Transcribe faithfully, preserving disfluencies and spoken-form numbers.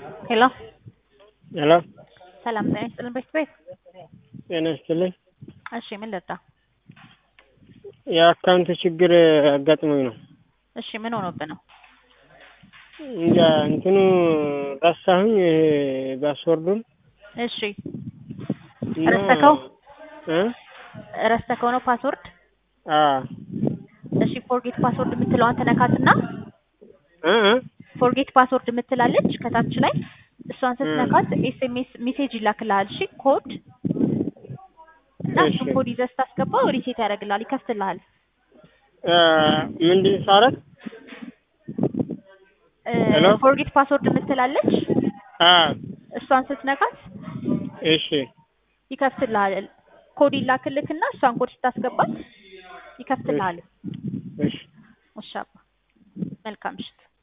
ሄሎ ሄሎ ሰላም ጤና ይስጥልን ቤት ቤት ጤና ይስጥልኝ። እሺ ምን ልርዳ? የአካውንት ችግር አጋጥሞኝ ነው። እሺ ምን ሆኖብህ ነው? እንጃ እንትኑ ረሳሁኝ ፓስወርዱን። እሺ እና ረስተከው እ ረስተከው ነው ፓስወርድ? አ እሺ ፎርጌት ፓስወርድ የምትለዋን ተነካትና እ እ ፎርጌት ፓስወርድ የምትላለች ከታች ላይ እሷን ስትነካት ኤስኤምኤስ ሜሴጅ ይላክልሃል። እሺ ኮድ እና እሱን ኮድ ይዘህ ስታስገባው ሪሴት ያደርግልሃል፣ ይከፍትልሃል። እ ምንድን ሳረግ እ ፎርጌት ፓስወርድ የምትላለች አ እሷን ስትነካት እሺ ይከፍትልሃል። ኮድ ይላክልክና እሷን ኮድ ስታስገባት ይከፍትልሃል። እሺ እሺ አባ መልካም ምሽት።